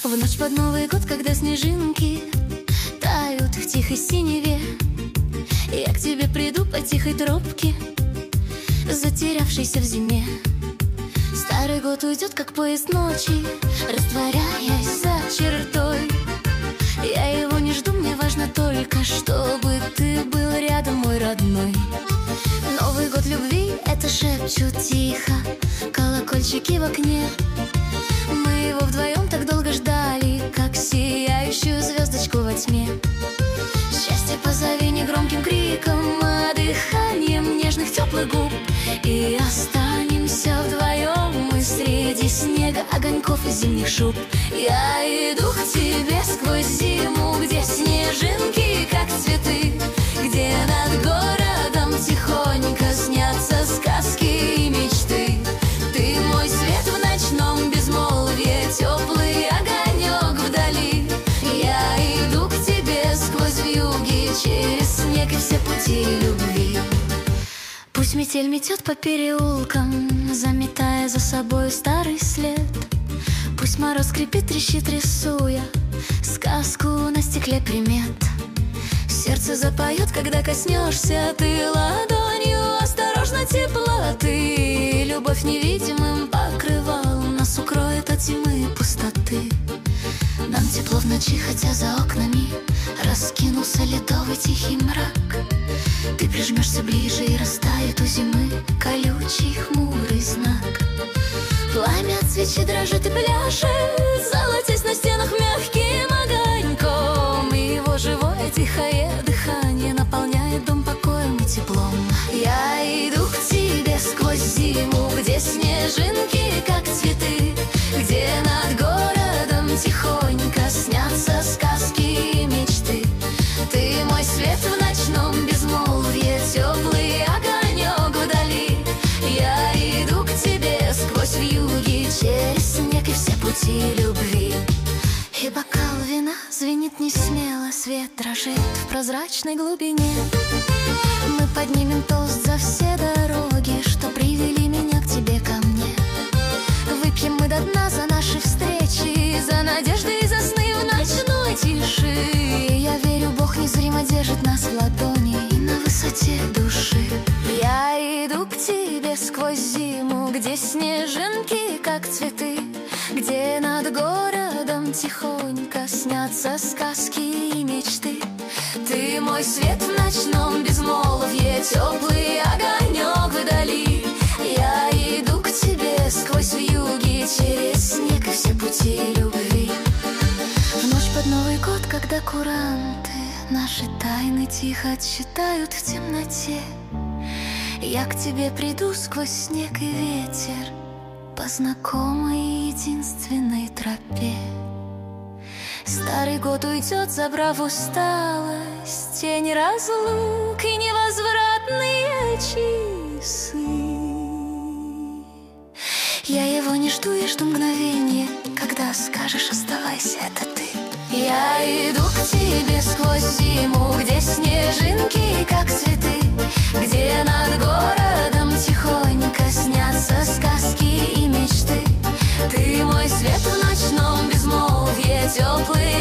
В ночь под Новый год, когда снежинки тают в тихой синеве, я к тебе приду по тихой тропке, затерявшейся в зиме. Старый год уйдет, как поезд ночи, растворяясь за чертой. Я его не жду, мне важно только, чтобы ты был рядом, мой родной. Новый год любви — это шепчут тихо колокольчики в окне. Мы его вдвоем так долго ждали, как сияющую звездочку во тьме. Счастье позови негромким криком, а дыханием нежных теплых губ. И останемся вдвоем мы среди снега, огоньков и зимних шуб. Я иду к тебе сквозь зиму, где снежинки, как цветы, где над городом тихонько снятся сказки и мечты. Ты мой свет в ночном безмолвье, теплый огонек вдали. Я иду к тебе сквозь вьюги, через снег и все пути любви. Пусть метель метет по переулкам, заметая за собой старый след. Пусть мороз скрипит, трещит, рисуя сказку на стекле примет. Сердце запоет, когда коснешься ты ладонью осторожно теплоты. Любовь невидимым покрывалом нас укроет от тьмы и пустоты. Нам тепло в ночи, хотя за окнами раскинулся ледовый тихий мрак. Ты прижмешься ближе и растает у зимы колючий хмурый знак. Пламя от свечи дрожит и пляшет, золотясь на стенах мягким огоньком. И его живое тихое дыхание наполняет дом покоем и теплом. Я иду к тебе сквозь зиму, где снежинки, как цветы, где над городом тихонько снятся сказки и мечты. Ты мой свет в ночном безмолвье, теплый огонек вдали. Я иду к тебе сквозь вьюги, через снег и все пути любви. И бокал вина звенит несмело, свет дрожит в прозрачной глубине. Мы поднимем тост за все дороги, что привели меня к тебе, ко мне. Выпьем мы до дна за наши встречи, за надежды и за сны в ночной тиши. Я верю, Бог незримо держит нас в ладони на высоте души. Я иду к тебе сквозь зиму, где снежинки, как цветы, где над городом тихонько снятся сказки и мечты. Ты мой свет в ночном безмолвье, теплый огонек вдали. Я иду к тебе сквозь вьюги, через снег и все пути любви. В ночь под Новый год, когда куранты наши тайны тихо отсчитают в темноте, я к тебе приду сквозь снег и ветер по знакомой единственной тропе. Старый год уйдет, забрав усталость, тень разлук и невозвратные часы. Я его не жду, я жду мгновения, когда скажешь оставайся, это ты. Я иду к тебе сквозь зиму, где снежинки, как цветы, где над городом тихонько снятся сказки и мечты. Ты мой свет в ночном безмолвье, теплый